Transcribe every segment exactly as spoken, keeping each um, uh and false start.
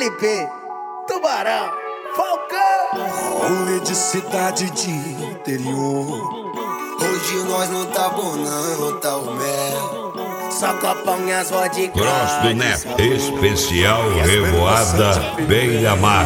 L P, Tubarão, Falcão. Rolê de cidade de interior. Hoje nós não tá bom não, tá o mel. Só copão e as vodka. Cross do Nep, especial Revoada Beira-Mar.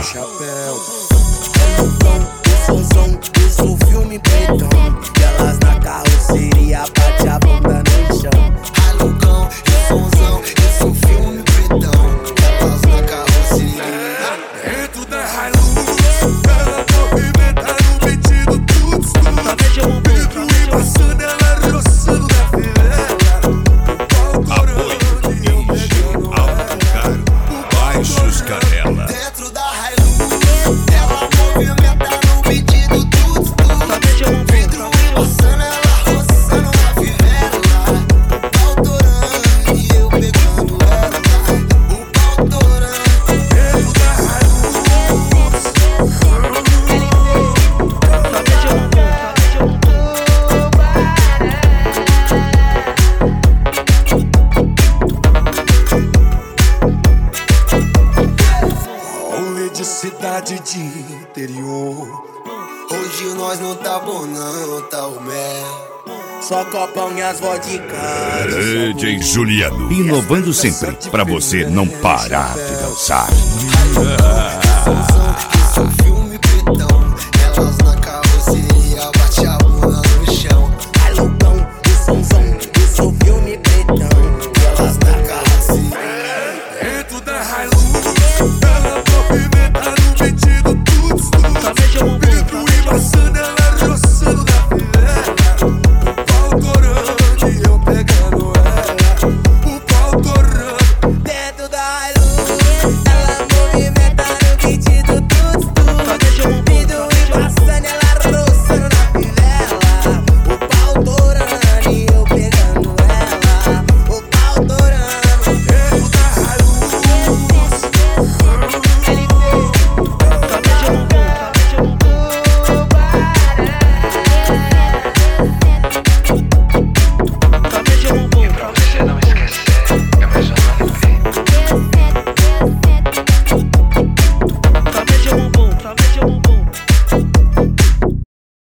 Som, isso o filme pretão. Elas na carroceria, bate a bunda no chão. Alucão, e somzão, isso o filme pretão. Elas na carroceria. Dentro da Hilux, ela movimenta no pedido tudo tudo. Pedro e passando, ela roçando na favela. Apoio Ninja, Alto Caro, Baixos Canela. Dentro da Hilux, ela movimenta no pedido tudo tudo. Pedro e passando, ela roçando na favela. O pau torando e eu pegando ela. O pau torando. Dentro da Hilux. Rolê de cidade de interior. Hoje nós não tá bom não, tá o mel. Só copão e as vodka. D J Juliano, inovando sempre pra você não parar de dançar. Isso o filme pretão.